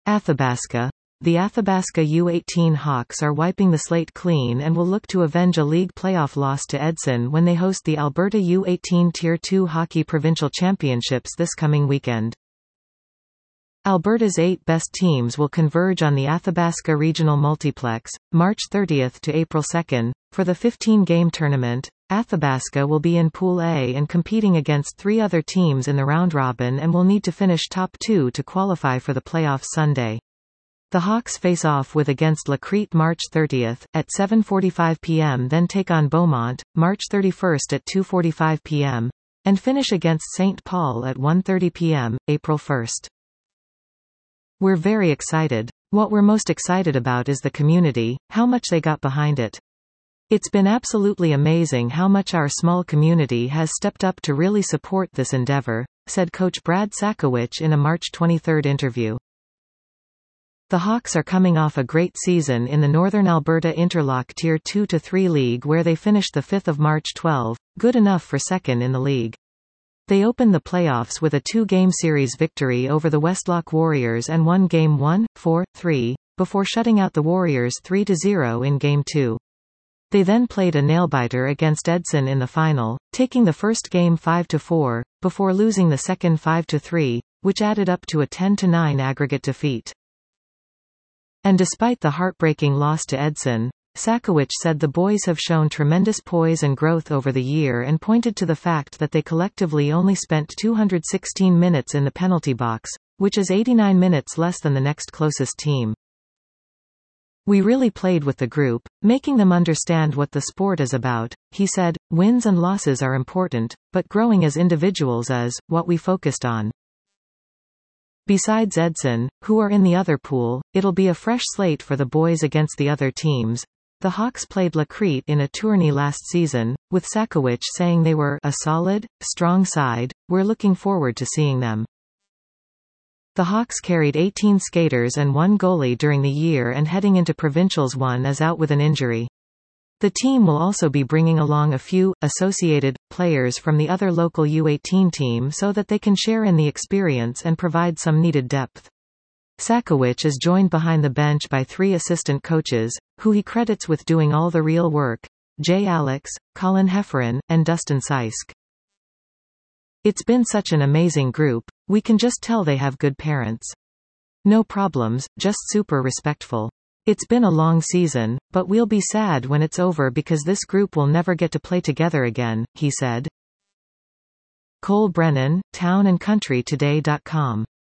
Athabasca. The Athabasca U18 Hawks are wiping the slate clean and will look to avenge a league playoff loss to Edson when they host the Alberta U18 Tier 2 Hockey Provincial Championships this coming weekend. Alberta's 8 best teams will converge on the Athabasca Regional Multiplex, March 30 to April 2. For the 15-game tournament, Athabasca will be in Pool A and competing against 3 other teams in the round-robin and will need to finish top 2 to qualify for the playoffs Sunday. The Hawks face off with against La Crete March 30 at 7:45 p.m. then take on Beaumont, March 31 at 2:45 p.m., and finish against St. Paul at 1:30 p.m., April 1. We're very excited. What we're most excited about is the community, how much they got behind it. It's been absolutely amazing how much our small community has stepped up to really support this endeavor, said coach Brad Sakowicz in a March 23 interview. The Hawks are coming off a great season in the Northern Alberta Interlock Tier 2-3 League where they finished the 5th of March 12, good enough for second in the league. They opened the playoffs with a 2-game series victory over the Westlock Warriors and won Game 1, 4-3, before shutting out the Warriors 3-0 in Game 2. They then played a nail-biter against Edson in the final, taking the first game 5-4, before losing the second 5-3, which added up to a 10-9 aggregate defeat. And despite the heartbreaking loss to Edson, Sakowicz said the boys have shown tremendous poise and growth over the year and pointed to the fact that they collectively only spent 216 minutes in the penalty box, which is 89 minutes less than the next closest team. We really played with the group, making them understand what the sport is about, he said. Wins and losses are important, but growing as individuals is what we focused on. Besides Edson, who are in the other pool, it'll be a fresh slate for the boys against the other teams. The Hawks played La Crete in a tourney last season, with Sakowicz saying they were a solid, strong side. We're looking forward to seeing them. The Hawks carried 18 skaters and 1 goalie during the year, and heading into Provincials 1 is out with an injury. The team will also be bringing along a few associated players from the other local U18 team so that they can share in the experience and provide some needed depth. Sakowicz is joined behind the bench by 3 assistant coaches, who he credits with doing all the real work: Jay Alex, Colin Hefferon, and Dustin Seisk. It's been such an amazing group, we can just tell they have good parents. No problems, just super respectful. It's been a long season, but we'll be sad when it's over because this group will never get to play together again, he said. Cole Brennan, townandcountrytoday.com